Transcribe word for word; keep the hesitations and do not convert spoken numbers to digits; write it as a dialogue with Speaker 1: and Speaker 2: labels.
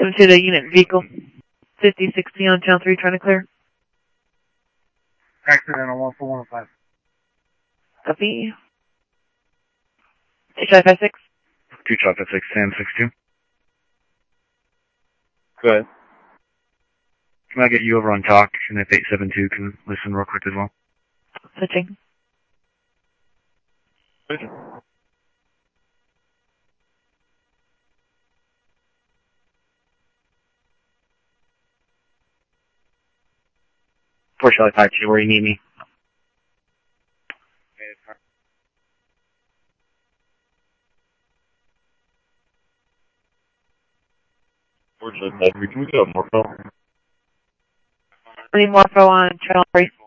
Speaker 1: Come to the unit vehicle. fifty sixty on channel three, trying to clear.
Speaker 2: Accidental one four one five.
Speaker 1: Copy. two five five six.
Speaker 3: two five five six, Sam six two.
Speaker 2: Go ahead.
Speaker 3: Can I get you over on talk, and if eight seven two can listen real quick as well?
Speaker 1: Switching.
Speaker 3: four Charlie five two, where you need me?
Speaker 2: four Charlie five three, can we get a Morpho?
Speaker 1: I need Morpho on channel three.